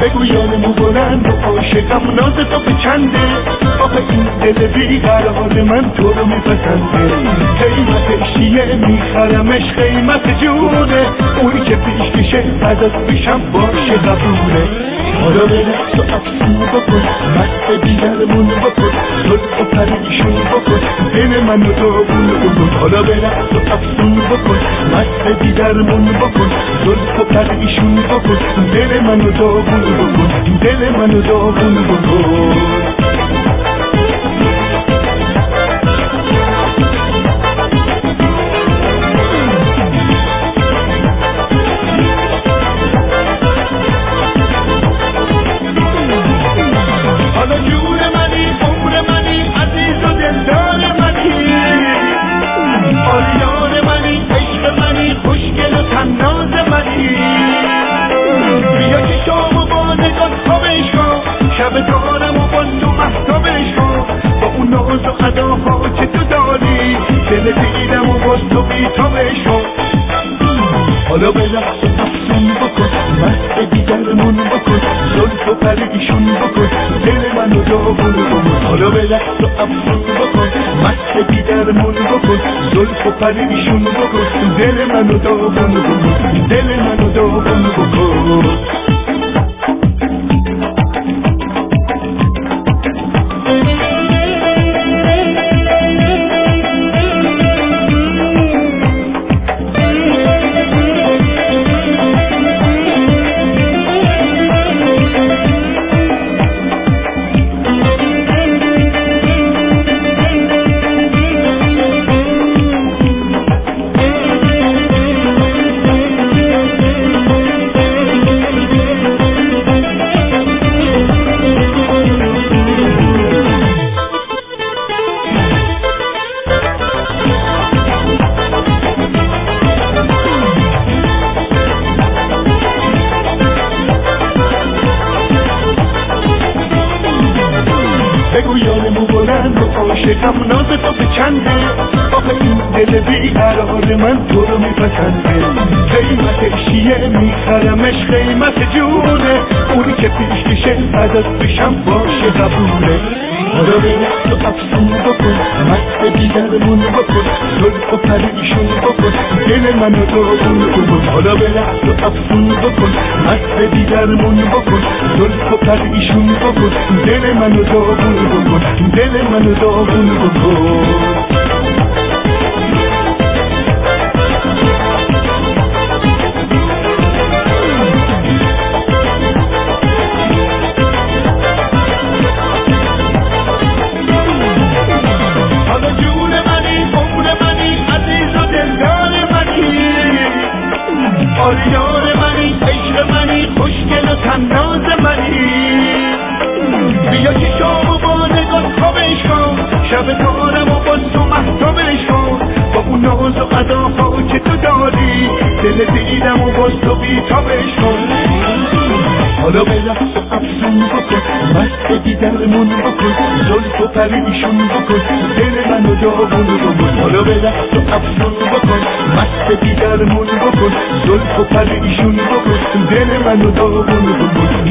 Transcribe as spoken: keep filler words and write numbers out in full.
بگو یادمو بلند و عاشقم ناز تو به چنده آخه این دل بیقرار من تو رو میپسنده قیمتش چیه میخرمش قیمت جونه اونی که پیش کشه ازت پیشم باشه قبوله حالا به رقص و افسون بکن مست دیگرمون بکن لطف و پریشون بکن دل منو داغون بکن حالا به رقص و افسون بکن مست دیگرمون بکن لطف و پریشون بکن دل منو داغون بکن دل منو داغون بکن حالا به رقص و افسون بکن مست دیگرمون بکن زلف و پریشون بکن دل منو داغون بکن حالا به رقص و افسون بکن مست دیگرمون بکن زلف و پریشون بکن دل منو داغون بکن دل منو داغون بکن بگو یادمو بلند و عاشقم ناز تو به چنده آخه این دل بیقرار من تو رو میپسنده قیمتش چیه میخرمش قیمت جونه اونی که پیش کشه ازت پیشم باشه قبوله حالا به رقص و افسون بکن مست دیگرمون بکن لطف و پریشون بکن دل منو داغون بکن حالا به رقص و افسون بکن مست دیگرمون بکن لطف و پریشون بکن دل منو داغون بکن دل منو داغون بکن یار منی عشق منی خوشگل و طناز منی بیا که شام و با نگاه خوابش کن شب کارم و با تو محتابش کن با اون ناز و اداها که تو داری دل دیدم و با تو بیتابش کن حالا به رقص و افسون بکن مست دیگرمون بکن زلف و پریشون بکن دل منو داغون بکن حالا به رقص و افسون بکن مست دیگرمون بکن زلف و پریشون بکن دل منو داغون بکن